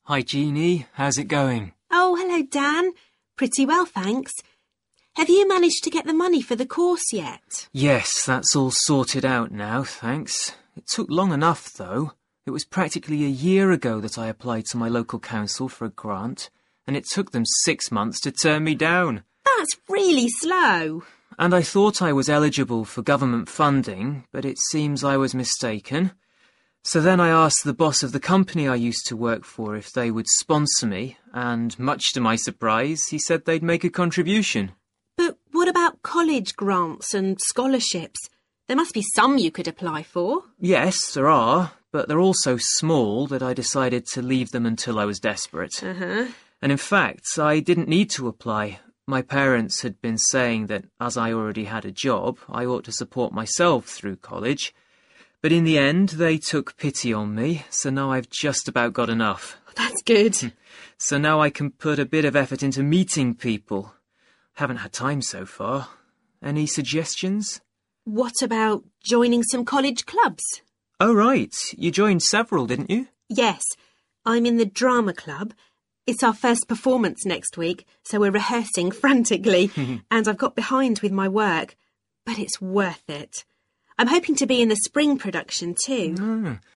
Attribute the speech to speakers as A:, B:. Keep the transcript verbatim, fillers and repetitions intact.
A: Hi, Jeannie. How's it going?
B: Oh, hello, Dan. Pretty well, thanks. Have you managed to get the money for the course yet?
A: Yes, that's all sorted out now, thanks. It took long enough, though. It was practically a year ago that I applied to my local council for a grant, and it took them six months to turn me down.
B: That's really slow.
A: And I thought I was eligible for government funding, but it seems I was mistaken. So then I asked the boss of the company I used to work for if they would sponsor me, and much to my surprise, he said they'd make a contribution.
B: But what about college grants and scholarships? There must be some you could apply for.
A: Yes, there are, but they're all so small that I decided to leave them until I was desperate.
B: Uh-huh.
A: And in fact, I didn't need to apply. My parents had been saying that as I already had a job, I ought to support myself through college. But in the end, they took pity on me, so now I've just about got enough.
B: That's good.
A: So now I can put a bit of effort into meeting people. Haven't had time so far. Any suggestions?
B: What about joining some college clubs?
A: Oh, right. You joined several, didn't you?
B: Yes. I'm in the drama club. It's our first performance next week, so we're rehearsing frantically, and I've got behind with my work. But it's worth it. I'm hoping to be in the spring production too.
A: Mm.